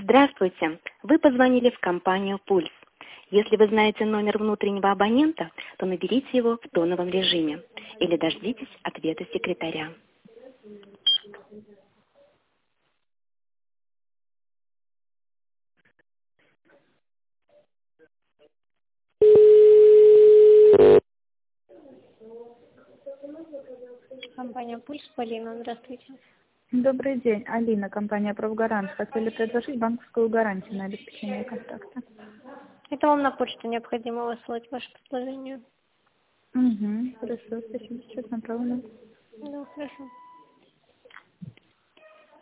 Здравствуйте. Вы позвонили в компанию «Пульс». Если вы знаете номер внутреннего абонента, то наберите его в тоновом режиме или дождитесь ответа секретаря. Компания «Пульс», Полина, здравствуйте. Добрый день, Алина, компания «Профгарант». Хотели предложить банковскую гарантию на обеспечение контракта. Это вам на почту необходимо выслать ваше предложение. Угу, хорошо, спасибо, сейчас направлю. Да, хорошо.